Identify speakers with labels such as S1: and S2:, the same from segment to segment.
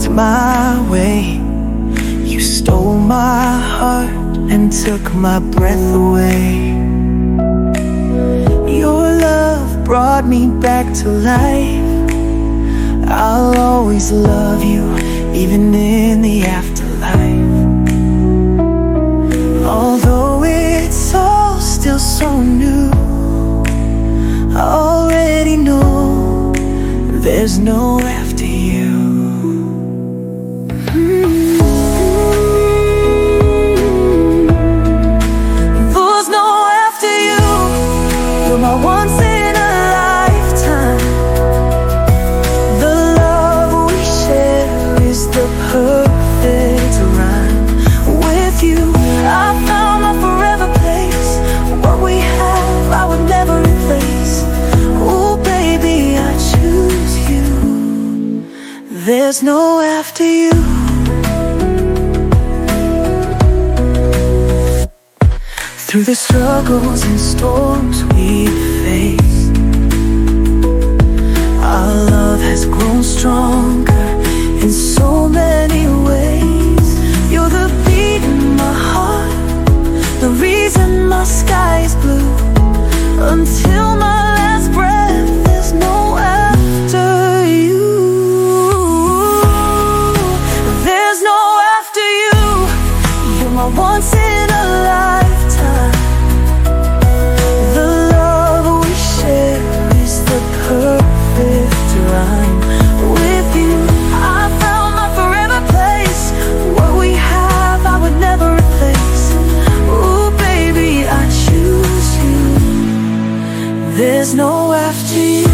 S1: looked my way. You stole my heart and took my breath away. Your love brought me back to life. I'll always love you, even in the afterlife. Although it's all still so new, I already know there's no after you. There's no after you. You're my once in a lifetime. The love we share is the perfect rhyme. With you, I found my forever place. What we have, I would never replace. Oh baby, I choose you. There's no after you. Through the struggles and storms we face, our love has grown stronger in so many ways. You're the beat in my heart, the reason my sky is blue. Until my last breath, there's no after you. There's no after you. You're my once in a lifetime. The love we share is the perfect rhyme. With you, I found my forever place. What we have, I would never replace. Ooh baby, I choose you. There's no after you.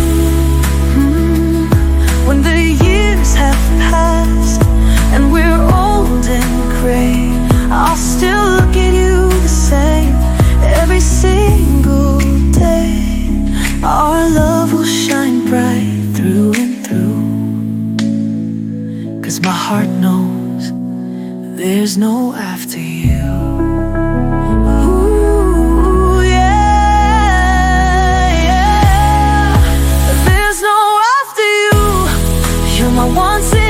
S1: When the years have passed and we're old and gray, I'll still look at you the same every single day. Our love will shine bright through and through, 'cause my heart knows there's no after you. Ooh, yeah, yeah. There's no after you. You're my once in